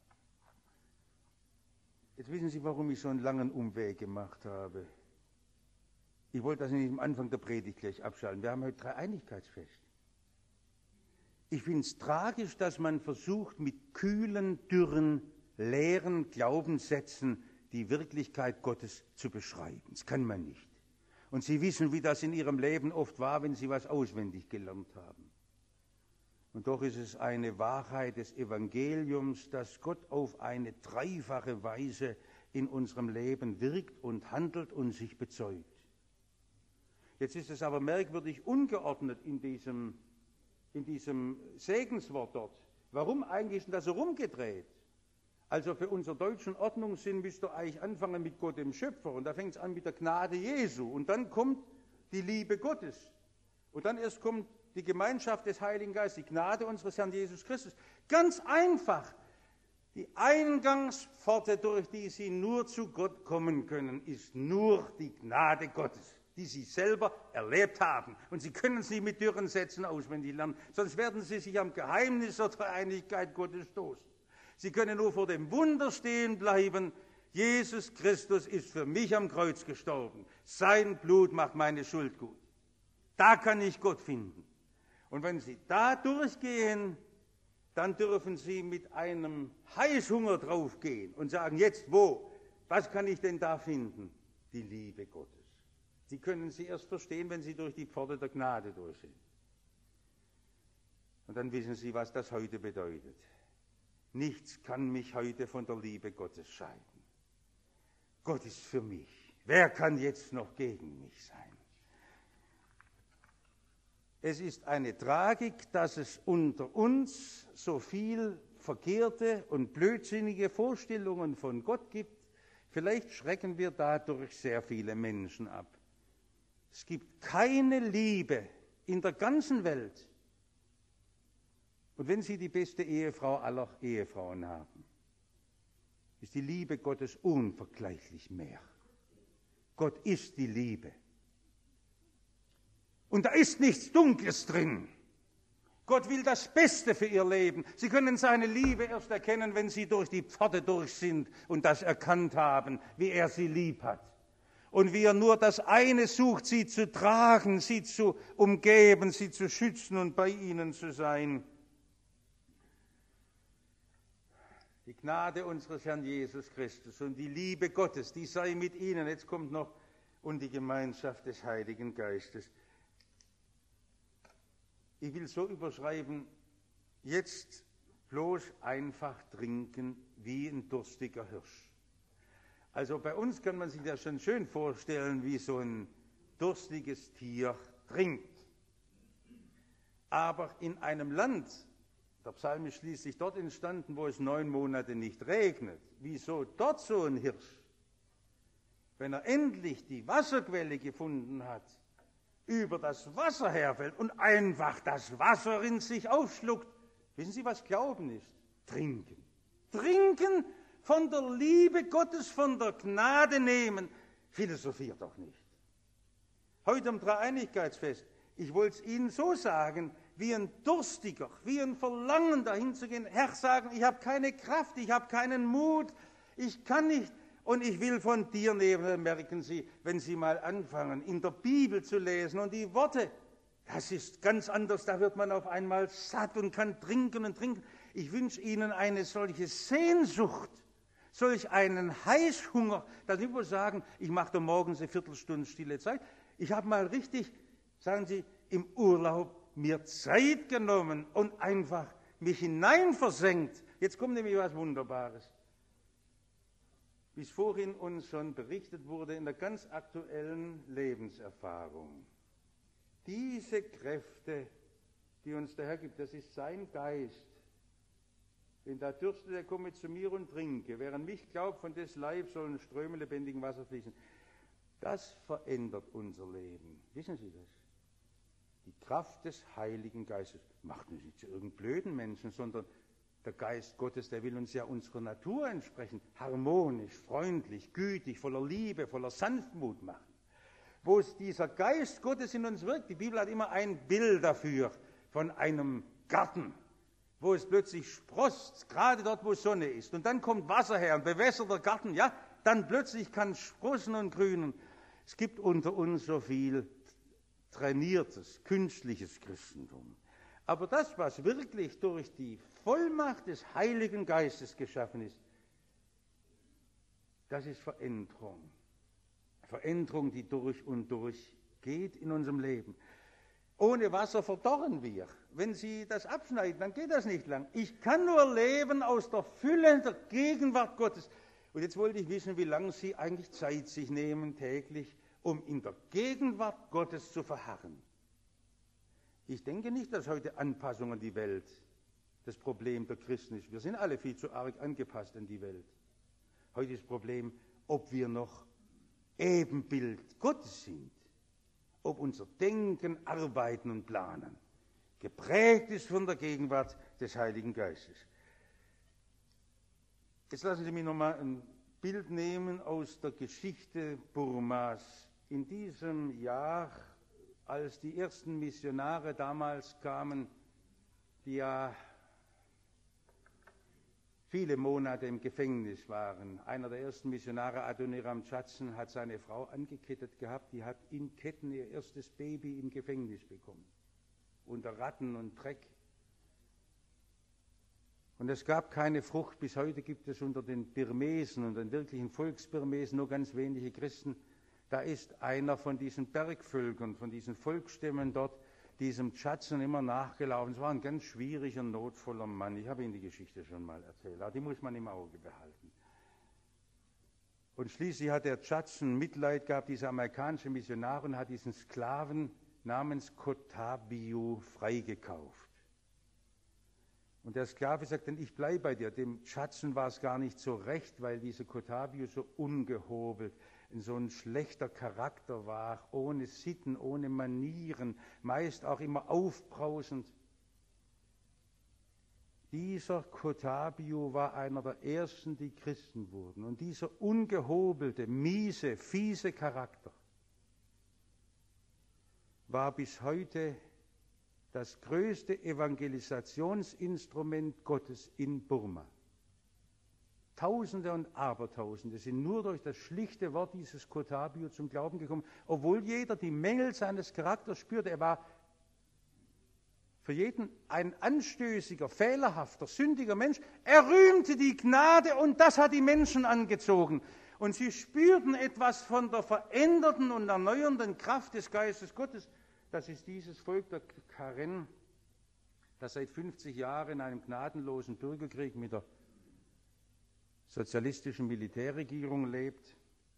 Jetzt wissen Sie, warum ich so einen langen Umweg gemacht habe. Ich wollte das nicht am Anfang der Predigt gleich abschalten. Wir haben heute Dreieinigkeitsfest. Ich finde es tragisch, dass man versucht, mit kühlen, dürren, leeren Glaubenssätzen die Wirklichkeit Gottes zu beschreiben. Das kann man nicht. Und Sie wissen, wie das in Ihrem Leben oft war, wenn Sie was auswendig gelernt haben. Und doch ist es eine Wahrheit des Evangeliums, dass Gott auf eine dreifache Weise in unserem Leben wirkt und handelt und sich bezeugt. Jetzt ist es aber merkwürdig ungeordnet in diesem in diesem Segenswort dort. Warum eigentlich ist denn das so rumgedreht? Also für unseren deutschen Ordnungssinn müsst ihr eigentlich anfangen mit Gott dem Schöpfer und da fängt es an mit der Gnade Jesu und dann kommt die Liebe Gottes und dann erst kommt die Gemeinschaft des Heiligen Geistes, die Gnade unseres Herrn Jesus Christus. Ganz einfach. Die Eingangspforte, durch die Sie nur zu Gott kommen können, ist nur die Gnade Gottes, die Sie selber erlebt haben. Und Sie können sie mit dürren Sätzen auswendig lernen, sonst werden Sie sich am Geheimnis der Dreieinigkeit Gottes stoßen. Sie können nur vor dem Wunder stehen bleiben, Jesus Christus ist für mich am Kreuz gestorben. Sein Blut macht meine Schuld gut. Da kann ich Gott finden. Und wenn Sie da durchgehen, dann dürfen Sie mit einem Heißhunger draufgehen und sagen, jetzt wo? Was kann ich denn da finden? Die Liebe Gottes. Sie können sie erst verstehen, wenn Sie durch die Pforte der Gnade durch sind. Und dann wissen Sie, was das heute bedeutet. Nichts kann mich heute von der Liebe Gottes scheiden. Gott ist für mich. Wer kann jetzt noch gegen mich sein? Es ist eine Tragik, dass es unter uns so viel verkehrte und blödsinnige Vorstellungen von Gott gibt. Vielleicht schrecken wir dadurch sehr viele Menschen ab. Es gibt keine Liebe in der ganzen Welt Und wenn Sie die beste Ehefrau aller Ehefrauen haben, ist die Liebe Gottes unvergleichlich mehr. Gott ist die Liebe. Und da ist nichts Dunkles drin. Gott will das Beste für ihr Leben. Sie können seine Liebe erst erkennen, wenn sie durch die Pforte durch sind und das erkannt haben, wie er sie lieb hat. Und wie er nur das eine sucht, sie zu tragen, sie zu umgeben, sie zu schützen und bei ihnen zu sein. Die Gnade unseres Herrn Jesus Christus und die Liebe Gottes, die sei mit ihnen. Jetzt kommt noch, und die Gemeinschaft des Heiligen Geistes. Ich will so überschreiben, jetzt bloß einfach trinken wie ein durstiger Hirsch. Also bei uns kann man sich das schon schön vorstellen, wie so ein durstiges Tier trinkt. Aber in einem Land, der Psalm ist schließlich dort entstanden, wo es neun Monate nicht regnet, wieso dort so ein Hirsch, wenn er endlich die Wasserquelle gefunden hat, über das Wasser herfällt und einfach das Wasser in sich aufschluckt. Wissen Sie, was Glauben ist? Trinken. Trinken, von der Liebe Gottes, von der Gnade nehmen. Philosophiert doch nicht. Heute am Dreieinigkeitsfest, ich wollte es Ihnen so sagen, wie ein Durstiger, wie ein Verlangen dahin zu gehen. Herr, sagen, ich habe keine Kraft, ich habe keinen Mut, ich kann nicht. Und ich will von dir nehmen, dann merken Sie, wenn Sie mal anfangen, in der Bibel zu lesen und die Worte, das ist ganz anders, da wird man auf einmal satt und kann trinken und trinken. Ich wünsche Ihnen eine solche Sehnsucht, solch einen Heißhunger, dass Sie wohl sagen, ich mache da morgens eine Viertelstunde stille Zeit. Ich habe mal richtig, sagen Sie, im Urlaub mir Zeit genommen und einfach mich hineinversenkt. Jetzt kommt nämlich was Wunderbares. Wie es vorhin uns schon berichtet wurde in der ganz aktuellen Lebenserfahrung. Diese Kräfte, die uns der Herr gibt, das ist sein Geist. Wenn da dürstet, der komme zu mir und trinke. Wer an mich glaubt, von des Leibs sollen Ströme lebendigen Wasser fließen. Das verändert unser Leben. Wissen Sie das? Die Kraft des Heiligen Geistes macht uns nicht zu irgendeinem blöden Menschen, sondern der Geist Gottes, der will uns ja unserer Natur entsprechen, harmonisch, freundlich, gütig, voller Liebe, voller Sanftmut machen. Wo es dieser Geist Gottes in uns wirkt, die Bibel hat immer ein Bild dafür von einem Garten, wo es plötzlich sproßt, gerade dort, wo Sonne ist. Und dann kommt Wasser her, ein bewässerter Garten, ja, dann plötzlich kann es sprossen und grünen. Es gibt unter uns so viel trainiertes, künstliches Christentum. Aber das, was wirklich durch die Vollmacht des Heiligen Geistes geschaffen ist, das ist Veränderung. Veränderung, die durch und durch geht in unserem Leben. Ohne Wasser verdorren wir. Wenn Sie das abschneiden, dann geht das nicht lang. Ich kann nur leben aus der Fülle der Gegenwart Gottes. Und jetzt wollte ich wissen, wie lange Sie eigentlich Zeit sich nehmen täglich, um in der Gegenwart Gottes zu verharren. Ich denke nicht, dass heute Anpassung an die Welt das Problem der Christen ist. Wir sind alle viel zu arg angepasst an die Welt. Heute ist das Problem, ob wir noch Ebenbild Gottes sind. Ob unser Denken, Arbeiten und Planen geprägt ist von der Gegenwart des Heiligen Geistes. Jetzt lassen Sie mich nochmal ein Bild nehmen aus der Geschichte Burmas. In diesem Jahr, als die ersten Missionare damals kamen, die ja viele Monate im Gefängnis waren. Einer der ersten Missionare, Adoniram Judson, hat seine Frau angekettet gehabt, die hat in Ketten ihr erstes Baby im Gefängnis bekommen, unter Ratten und Dreck. Und es gab keine Frucht. Bis heute gibt es unter den Birmesen und den wirklichen Volksbirmesen nur ganz wenige Christen. Da ist einer von diesen Bergvölkern, von diesen Volksstämmen dort, diesem Judson immer nachgelaufen. Es war ein ganz schwieriger, notvoller Mann. Ich habe Ihnen die Geschichte schon mal erzählt, aber die muss man im Auge behalten. Und schließlich hat der Judson Mitleid gehabt, dieser amerikanische Missionar, und hat diesen Sklaven namens Kotabiu freigekauft. Und der Sklave sagt dann, ich bleibe bei dir. Dem Judson war es gar nicht so recht, weil dieser Kotabiu so ungehobelt, so ein schlechter Charakter war, ohne Sitten, ohne Manieren, meist auch immer aufbrausend. Dieser Kotabio war einer der ersten, die Christen wurden. Und dieser ungehobelte, miese, fiese Charakter war bis heute das größte Evangelisationsinstrument Gottes in Burma. Tausende und Abertausende sind nur durch das schlichte Wort dieses Kotabio zum Glauben gekommen, obwohl jeder die Mängel seines Charakters spürte. Er war für jeden ein anstößiger, fehlerhafter, sündiger Mensch. Er rühmte die Gnade und das hat die Menschen angezogen. Und sie spürten etwas von der veränderten und erneuernden Kraft des Geistes Gottes. Das ist dieses Volk der Karen, das seit fünfzig Jahren in einem gnadenlosen Bürgerkrieg mit der sozialistischen Militärregierung lebt.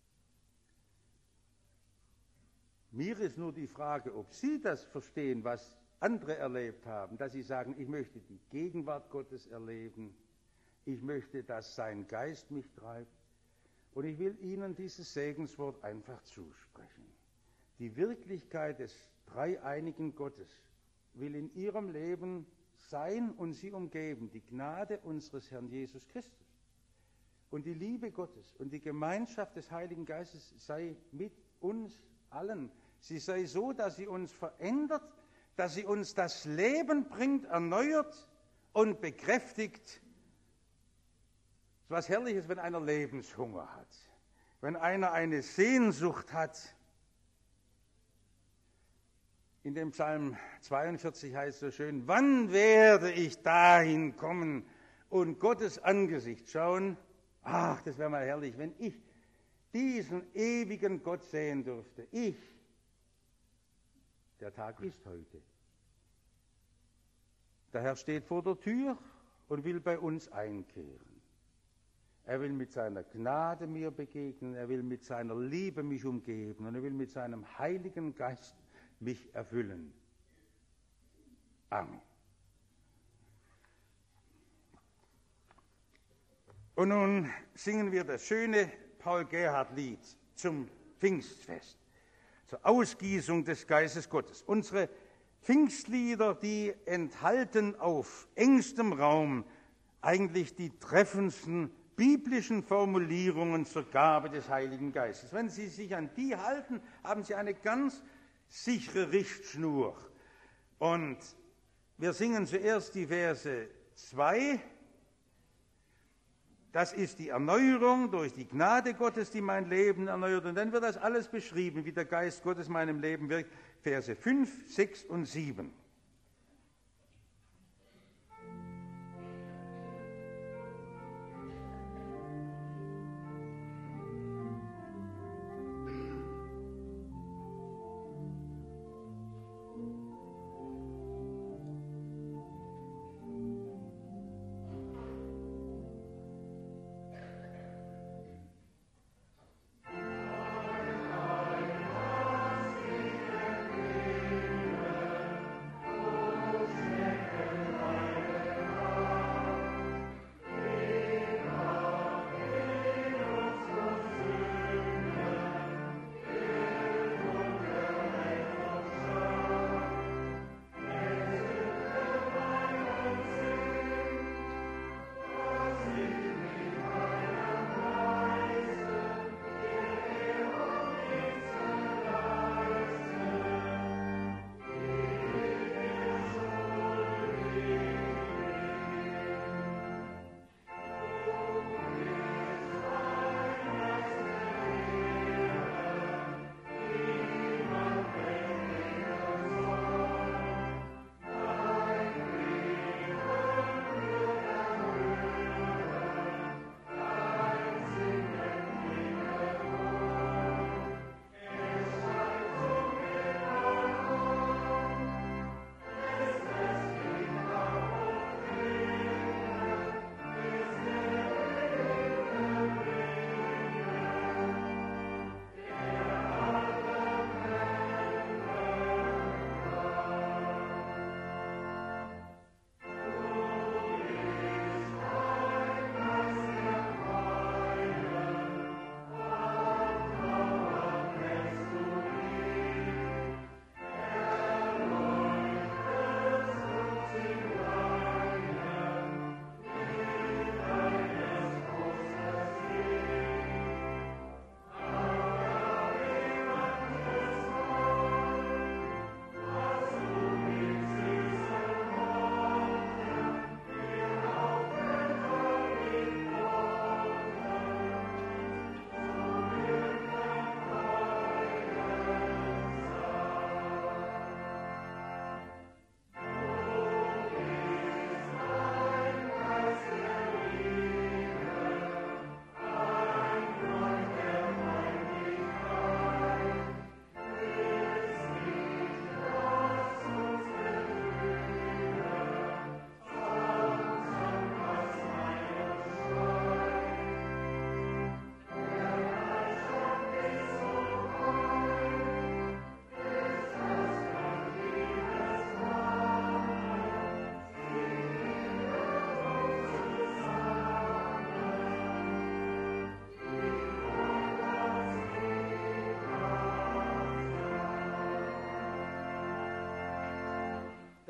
Mir ist nur die Frage, ob Sie das verstehen, was andere erlebt haben, dass sie sagen, ich möchte die Gegenwart Gottes erleben, ich möchte, dass sein Geist mich treibt und ich will Ihnen dieses Segenswort einfach zusprechen. Die Wirklichkeit des dreieinigen Gottes will in Ihrem Leben sein und Sie umgeben, die Gnade unseres Herrn Jesus Christus. Und die Liebe Gottes und die Gemeinschaft des Heiligen Geistes sei mit uns allen. Sie sei so, dass sie uns verändert, dass sie uns das Leben bringt, erneuert und bekräftigt. Es ist was Herrliches, wenn einer Lebenshunger hat, wenn einer eine Sehnsucht hat. In dem Psalm zweiundvierzig heißt es so schön, wann werde ich dahin kommen und Gottes Angesicht schauen? Ach, das wäre mal herrlich, wenn ich diesen ewigen Gott sehen dürfte. Ich. Der Tag ist heute. Der Herr steht vor der Tür und will bei uns einkehren. Er will mit seiner Gnade mir begegnen, er will mit seiner Liebe mich umgeben und er will mit seinem Heiligen Geist mich erfüllen. Amen. Und nun singen wir das schöne Paul-Gerhardt-Lied zum Pfingstfest, zur Ausgießung des Geistes Gottes. Unsere Pfingstlieder, die enthalten auf engstem Raum eigentlich die treffendsten biblischen Formulierungen zur Gabe des Heiligen Geistes. Wenn Sie sich an die halten, haben Sie eine ganz sichere Richtschnur. Und wir singen zuerst die Verse zwei. Das ist die Erneuerung durch die Gnade Gottes, die mein Leben erneuert. Und dann wird das alles beschrieben, wie der Geist Gottes in meinem Leben wirkt. Verse fünf, sechs und sieben.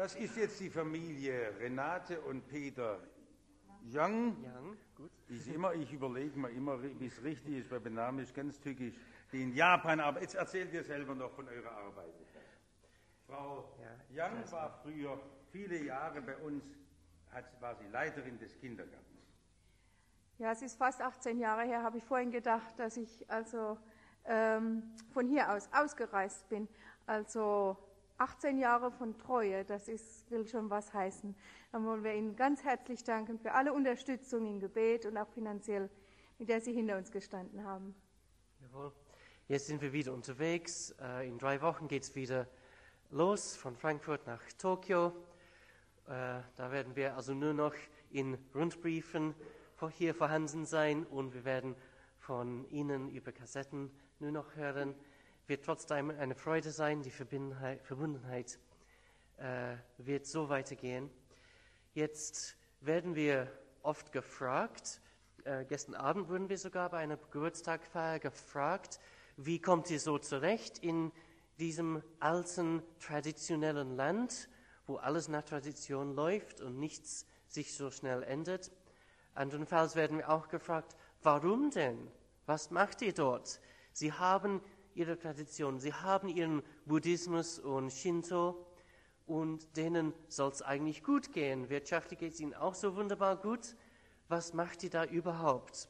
Das ist jetzt die Familie Renate und Peter Young. Young, gut. Ich, immer, ich überlege mir immer, wie es richtig ist, weil der Name ist ganz tückisch. Die in Japan arbeiten. Jetzt erzählt ihr selber noch von eurer Arbeit. Frau Ja, Young war früher viele Jahre bei uns, hat, war sie Leiterin des Kindergartens. Ja, es ist fast achtzehn Jahre her, habe ich vorhin gedacht, dass ich also ähm, von hier aus ausgereist bin. Also achtzehn Jahre von Treue, das ist, will schon was heißen. Dann wollen wir Ihnen ganz herzlich danken für alle Unterstützung im Gebet und auch finanziell, mit der Sie hinter uns gestanden haben. Jawohl. Jetzt sind wir wieder unterwegs. Äh, in drei Wochen geht es wieder los von Frankfurt nach Tokio. Äh, da werden wir also nur noch in Rundbriefen hier vorhanden sein und wir werden von Ihnen über Kassetten nur noch hören. Wird trotzdem eine Freude sein, die Verbundenheit, Verbundenheit äh, wird so weitergehen. Jetzt werden wir oft gefragt, äh, gestern Abend wurden wir sogar bei einer Geburtstagsfeier gefragt, wie kommt ihr so zurecht in diesem alten, traditionellen Land, wo alles nach Tradition läuft und nichts sich so schnell ändert. Andernfalls werden wir auch gefragt, warum denn? Was macht ihr dort? Sie haben ihre Tradition, sie haben ihren Buddhismus und Shinto und denen soll es eigentlich gut gehen. Wirtschaftlich geht es ihnen auch so wunderbar gut. Was macht ihr da überhaupt?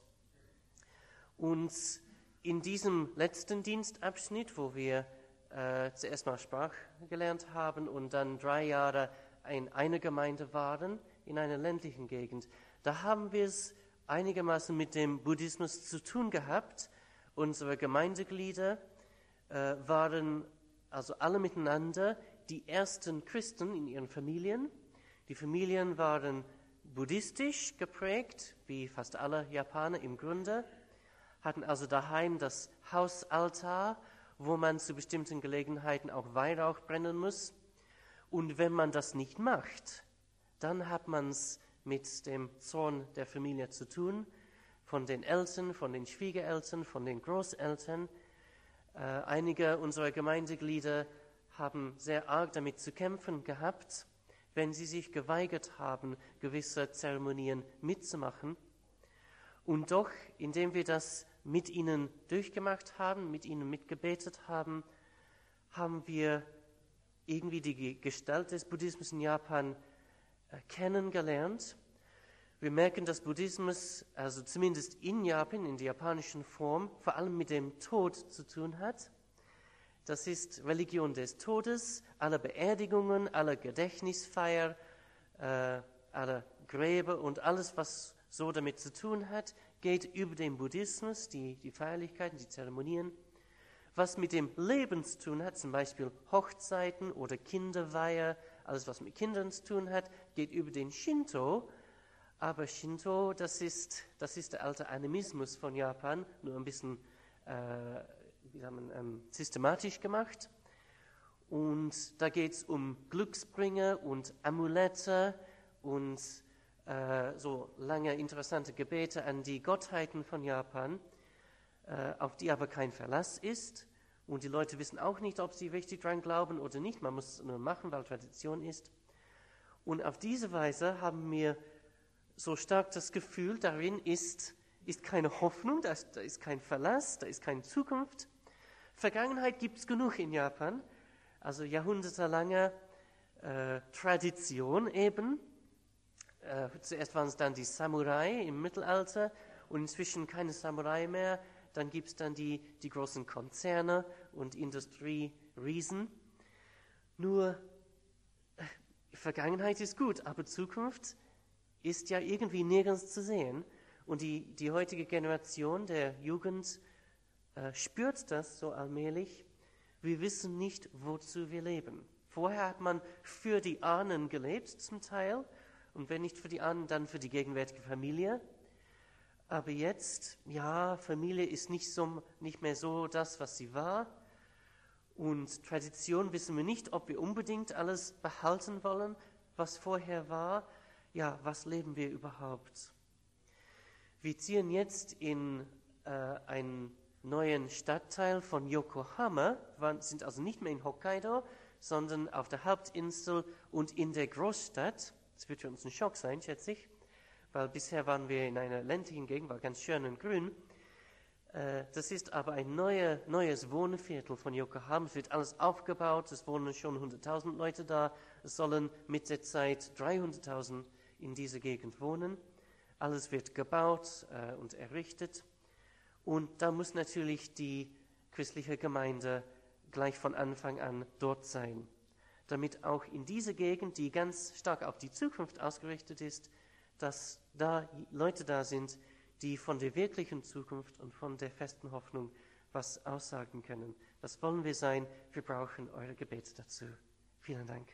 Und in diesem letzten Dienstabschnitt, wo wir äh, zuerst mal Sprache gelernt haben und dann drei Jahre in einer Gemeinde waren, in einer ländlichen Gegend, da haben wir es einigermaßen mit dem Buddhismus zu tun gehabt. Unsere Gemeindeglieder äh, waren also alle miteinander die ersten Christen in ihren Familien. Die Familien waren buddhistisch geprägt, wie fast alle Japaner im Grunde, hatten also daheim das Hausaltar, wo man zu bestimmten Gelegenheiten auch Weihrauch brennen muss. Und wenn man das nicht macht, dann hat man es mit dem Zorn der Familie zu tun, von den Eltern, von den Schwiegereltern, von den Großeltern. Äh, einige unserer Gemeindeglieder haben sehr arg damit zu kämpfen gehabt, wenn sie sich geweigert haben, gewisse Zeremonien mitzumachen. Und doch, indem wir das mit ihnen durchgemacht haben, mit ihnen mitgebetet haben, haben wir irgendwie die Gestalt des Buddhismus in Japan kennengelernt. Wir merken, dass Buddhismus, also zumindest in Japan, in der japanischen Form, vor allem mit dem Tod zu tun hat. Das ist Religion des Todes, aller Beerdigungen, aller Gedächtnisfeier, äh, aller Gräber und alles, was so damit zu tun hat, geht über den Buddhismus, die, die Feierlichkeiten, die Zeremonien. Was mit dem Leben zu tun hat, zum Beispiel Hochzeiten oder Kinderweihe, alles, was mit Kindern zu tun hat, geht über den Shinto. Aber Shinto, das ist, das ist der alte Animismus von Japan, nur ein bisschen äh, wie sagen wir, ähm, systematisch gemacht. Und da geht es um Glücksbringer und Amulette und äh, so lange interessante Gebete an die Gottheiten von Japan, äh, auf die aber kein Verlass ist. Und die Leute wissen auch nicht, ob sie richtig dran glauben oder nicht. Man muss es nur machen, weil Tradition ist. Und auf diese Weise haben wir so stark das Gefühl, darin ist, ist keine Hoffnung, da ist, da ist kein Verlass, da ist keine Zukunft. Vergangenheit gibt es genug in Japan, also jahrhundertelange äh, Tradition eben. Äh, zuerst waren es dann die Samurai im Mittelalter und inzwischen keine Samurai mehr. Dann gibt es dann die, die großen Konzerne und Industrieriesen. Nur, äh, Vergangenheit ist gut, aber Zukunft ist ja irgendwie nirgends zu sehen. Und die, die heutige Generation der Jugend äh, spürt das so allmählich. Wir wissen nicht, wozu wir leben. Vorher hat man für die Ahnen gelebt zum Teil. Und wenn nicht für die Ahnen, dann für die gegenwärtige Familie. Aber jetzt, ja, Familie ist nicht, so, nicht mehr so das, was sie war. Und Tradition wissen wir nicht, ob wir unbedingt alles behalten wollen, was vorher war. Ja, was leben wir überhaupt? Wir ziehen jetzt in äh, einen neuen Stadtteil von Yokohama, wir sind also nicht mehr in Hokkaido, sondern auf der Hauptinsel und in der Großstadt. Das wird für uns ein Schock sein, schätze ich, weil bisher waren wir in einer ländlichen Gegend, war ganz schön und grün. Das ist aber ein neue, neues Wohnviertel von Yokohama. Es wird alles aufgebaut, es wohnen schon hunderttausend Leute da. Es sollen mit der Zeit dreihunderttausend in dieser Gegend wohnen. Alles wird gebaut äh, und errichtet. Und da muss natürlich die christliche Gemeinde gleich von Anfang an dort sein, damit auch in dieser Gegend, die ganz stark auf die Zukunft ausgerichtet ist, dass da Leute da sind, die von der wirklichen Zukunft und von der festen Hoffnung was aussagen können. Das wollen wir sein. Wir brauchen eure Gebete dazu. Vielen Dank.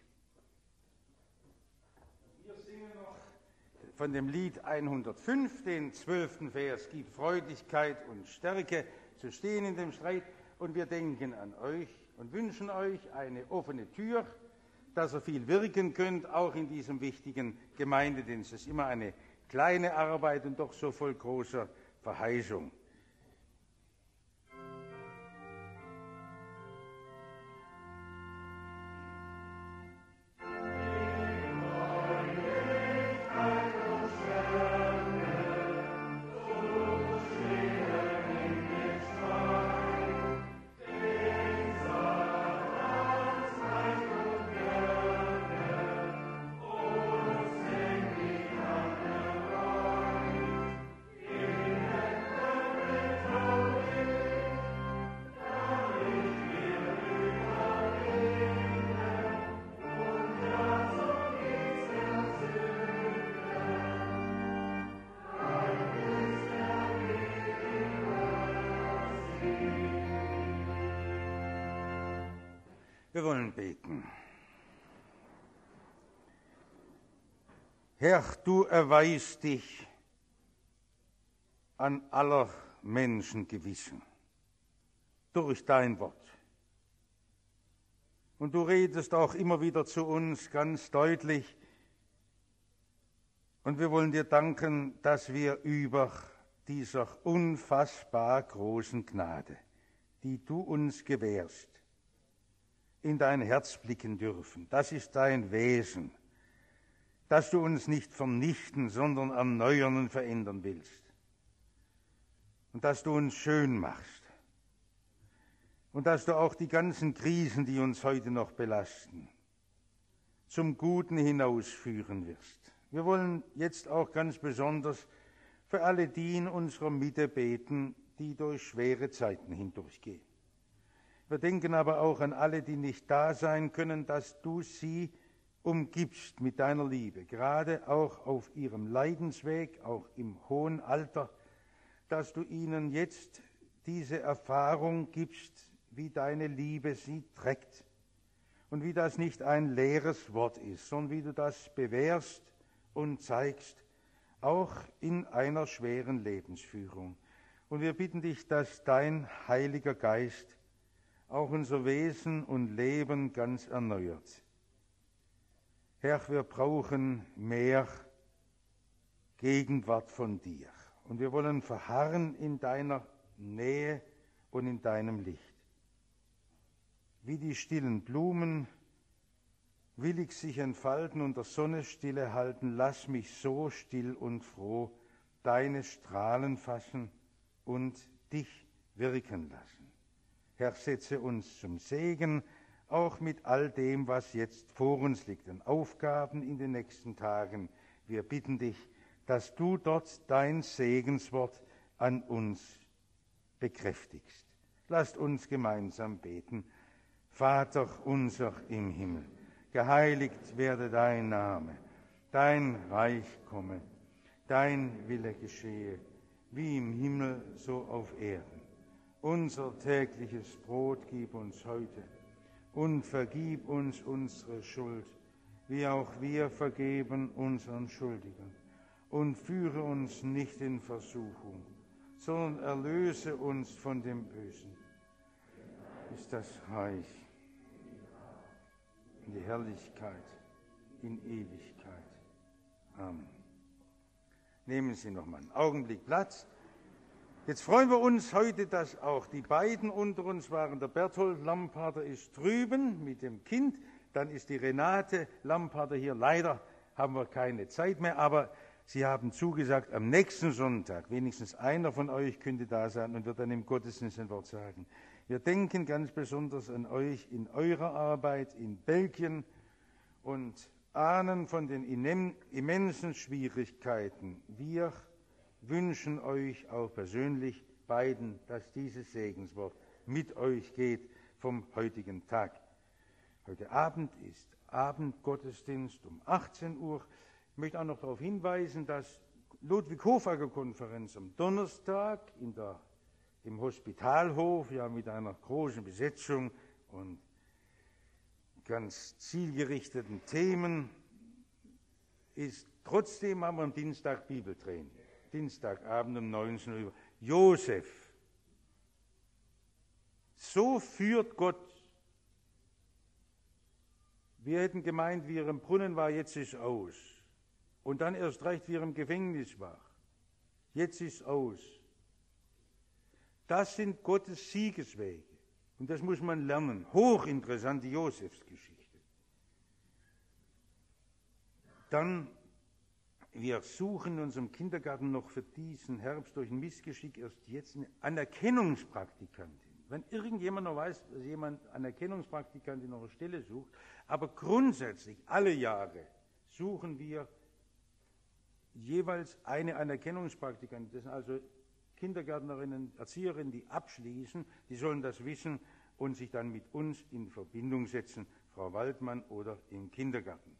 Wir singen noch von dem Lied hundertfünf, den zwölften Vers. Gib Freudigkeit und Stärke zu stehen in dem Streit. Und wir denken an euch und wünschen euch eine offene Tür, dass ihr viel wirken könnt, auch in diesem wichtigen Gemeindedienst. Es ist immer eine kleine Arbeit und doch so voll großer Verheißung. Wir wollen beten. Herr, du erweist dich an aller Menschen Gewissen durch dein Wort. Und du redest auch immer wieder zu uns ganz deutlich. Und wir wollen dir danken, dass wir über dieser unfassbar großen Gnade, die du uns gewährst, in dein Herz blicken dürfen. Das ist dein Wesen, dass du uns nicht vernichten, sondern erneuern und verändern willst. Und dass du uns schön machst. Und dass du auch die ganzen Krisen, die uns heute noch belasten, zum Guten hinausführen wirst. Wir wollen jetzt auch ganz besonders für alle die in unserer Mitte beten, die durch schwere Zeiten hindurchgehen. Wir denken aber auch an alle, die nicht da sein können, dass du sie umgibst mit deiner Liebe, gerade auch auf ihrem Leidensweg, auch im hohen Alter, dass du ihnen jetzt diese Erfahrung gibst, wie deine Liebe sie trägt und wie das nicht ein leeres Wort ist, sondern wie du das bewährst und zeigst, auch in einer schweren Lebensführung. Und wir bitten dich, dass dein Heiliger Geist auch unser Wesen und Leben ganz erneuert. Herr, wir brauchen mehr Gegenwart von dir. Und wir wollen verharren in deiner Nähe und in deinem Licht. Wie die stillen Blumen willig sich entfalten und der Sonne stille halten, lass mich so still und froh deine Strahlen fassen und dich wirken lassen. Herr, setze uns zum Segen, auch mit all dem, was jetzt vor uns liegt, an Aufgaben in den nächsten Tagen. Wir bitten dich, dass du dort dein Segenswort an uns bekräftigst. Lasst uns gemeinsam beten. Vater unser im Himmel, geheiligt werde dein Name, dein Reich komme, dein Wille geschehe, wie im Himmel so auf Erden. Unser tägliches Brot gib uns heute und vergib uns unsere Schuld, wie auch wir vergeben unseren Schuldigern. Und führe uns nicht in Versuchung, sondern erlöse uns von dem Bösen. Ist das Reich und die Herrlichkeit in Ewigkeit. Amen. Nehmen Sie noch mal einen Augenblick Platz. Jetzt freuen wir uns heute, dass auch die beiden unter uns waren. Der Berthold Lamparter ist drüben mit dem Kind, dann ist die Renate Lamparter hier. Leider haben wir keine Zeit mehr, aber sie haben zugesagt, am nächsten Sonntag, wenigstens einer von euch könnte da sein und wird dann im Gottesdienst ein Wort sagen. Wir denken ganz besonders an euch in eurer Arbeit in Belgien und ahnen von den immensen Schwierigkeiten. Wir wünschen euch auch persönlich beiden, dass dieses Segenswort mit euch geht vom heutigen Tag. Heute Abend ist Abendgottesdienst um achtzehn Uhr. Ich möchte auch noch darauf hinweisen, dass Ludwig-Hofacker-Konferenz am Donnerstag in der, im Hospitalhof, ja mit einer großen Besetzung und ganz zielgerichteten Themen ist. Trotzdem haben wir am Dienstag Bibeltraining. Dienstagabend um neunzehn Uhr. Josef. So führt Gott. Wir hätten gemeint, wie er im Brunnen war, jetzt ist aus. Und dann erst recht, wie er im Gefängnis war. Jetzt ist aus. Das sind Gottes Siegeswege. Und das muss man lernen. Hochinteressante Josefsgeschichte. Dann, wir suchen in unserem Kindergarten noch für diesen Herbst durch ein Missgeschick erst jetzt eine Anerkennungspraktikantin. Wenn irgendjemand noch weiß, dass jemand Anerkennungspraktikantin noch eine Stelle sucht, aber grundsätzlich alle Jahre suchen wir jeweils eine Anerkennungspraktikantin. Das sind also Kindergärtnerinnen, Erzieherinnen, die abschließen, die sollen das wissen und sich dann mit uns in Verbindung setzen, Frau Waldmann oder im Kindergarten.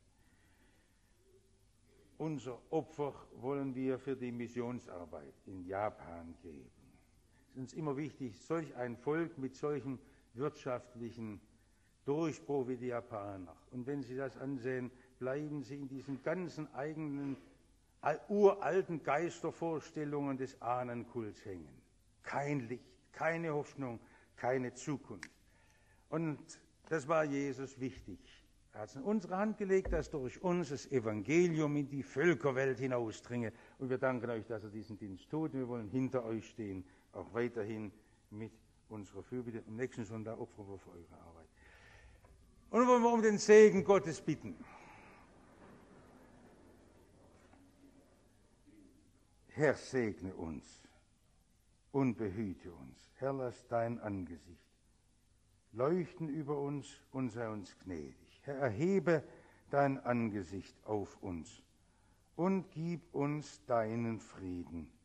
Unser Opfer wollen wir für die Missionsarbeit in Japan geben. Es ist uns immer wichtig, solch ein Volk mit solchen wirtschaftlichen Durchbruch wie die Japaner. Und wenn Sie das ansehen, bleiben Sie in diesen ganzen eigenen uralten Geistervorstellungen des Ahnenkults hängen. Kein Licht, keine Hoffnung, keine Zukunft. Und das war Jesus wichtig. Er hat es in unsere Hand gelegt, dass durch uns das Evangelium in die Völkerwelt hinausdringe. Und wir danken euch, dass er diesen Dienst tut. Wir wollen hinter euch stehen, auch weiterhin mit unserer Fürbitte. Am nächsten Sonntag opfern wir für eure Arbeit. Und wollen wir um den Segen Gottes bitten. Herr, segne uns und behüte uns. Herr, lass dein Angesicht leuchten über uns und sei uns gnädig. Herr, erhebe dein Angesicht auf uns und gib uns deinen Frieden.